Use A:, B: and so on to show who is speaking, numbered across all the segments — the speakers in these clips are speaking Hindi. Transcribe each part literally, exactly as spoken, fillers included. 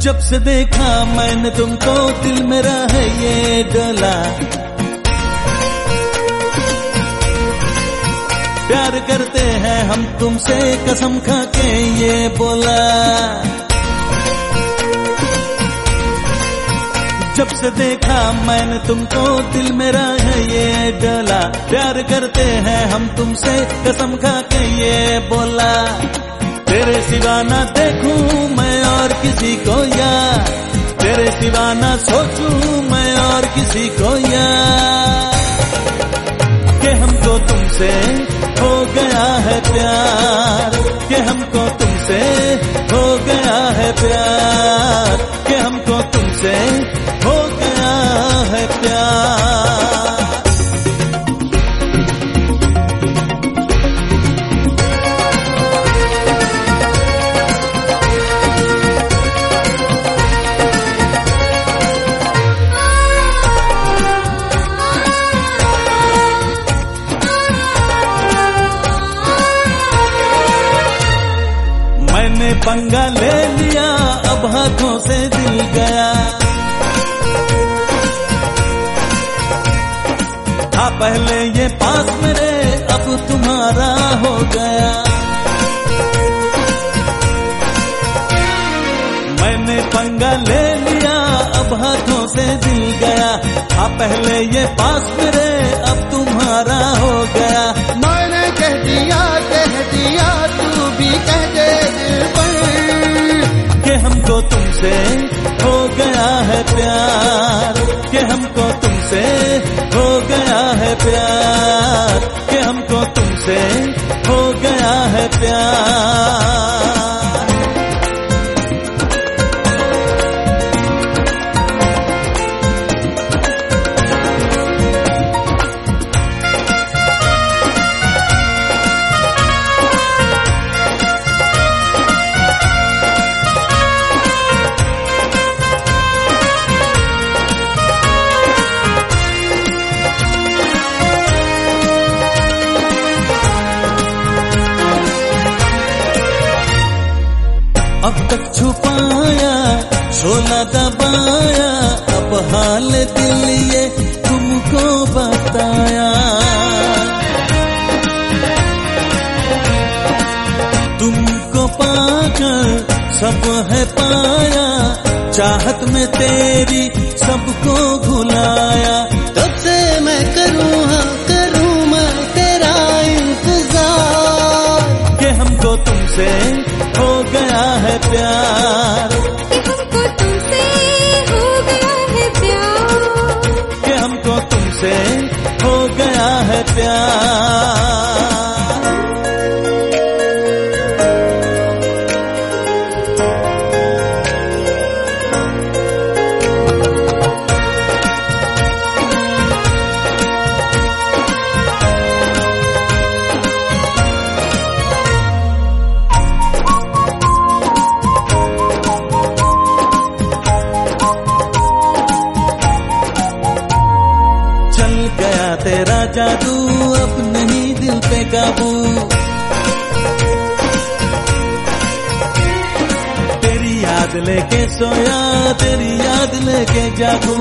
A: जब से देखा मैंने तुमको दिल मेरा है ये डोला। प्यार करते हैं हम तुमसे कसम खा के ये बोला। जब से देखा मैंने तुमको दिल मेरा है ये डोला। प्यार करते हैं हम तुमसे कसम खा के ये बोला। तेरे सिवा ना देखूं मैं और किसी को यार, तेरे सिवा ना सोचूं मैं और किसी को यार, कि हमको तुमसे हो गया है प्यार, कि हमको तुमसे हो गया है प्यार, कि हमको तुमसे हो गया है प्यार। मैंने पंगा ले लिया अब हाथों से दिल गया। था पहले ये पास मेरे अब तुम्हारा हो गया। मैंने पंगा ले लिया अब हाथों से दिल गया। था पहले ये पास मेरे अब तुम्हारा हो गया।
B: मैंने कह दिया कह दिया तू भी कह दे
A: कि हमको तुमसे हो गया है प्यार, कि हमको तुमसे हो गया है प्यार, कि हमको तुमसे हो गया है प्यार। अब तक छुपाया शोला दबाया, अब हाल दिल ये तुमको बताया। तुमको पाकर सब है पाया, चाहत में तेरी सबको भुलाया।
B: तब से मैं करूँ हाँ करूँ मैं तेरा इंतजार,
A: कि हमको तुमसे हो गया है प्यार,
C: कि हमको तुमसे हो गया है प्यार,
A: कि हमको तुमसे हो गया है प्यार। तेरा जादू अब नहीं दिल पे काबू, तेरी याद लेके सोया तेरी याद लेके जागू।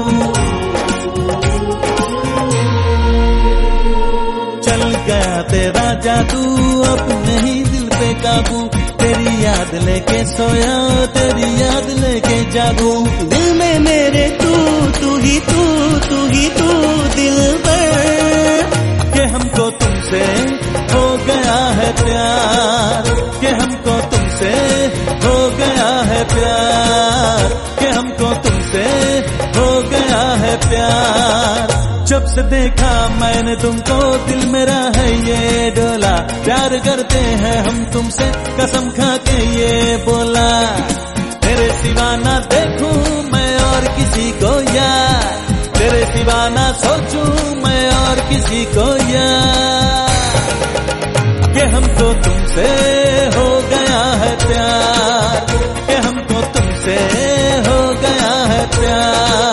A: चल गया तेरा जादू अब नहीं दिल पे काबू, तेरी याद लेके सोया तेरी याद लेके जागू।
B: दिल में मेरे तू तू ही तू तू ही तू दिल
A: कि हमको तुमसे हो गया है प्यार, कि हमको तुमसे हो गया है प्यार, कि हमको तुमसे हो गया है प्यार। जब से देखा मैंने तुमको दिल मेरा है ये डोला। प्यार करते हैं हम तुमसे कसम खा के ये बोला। तेरे सिवा ना देखूं मैं और किसी को यार, तेरे सिवा ना सोचूं मैं और किसी को यार, कि हमको तुमसे हो गया है प्यार, कि हमको तुमसे हो गया है प्यार।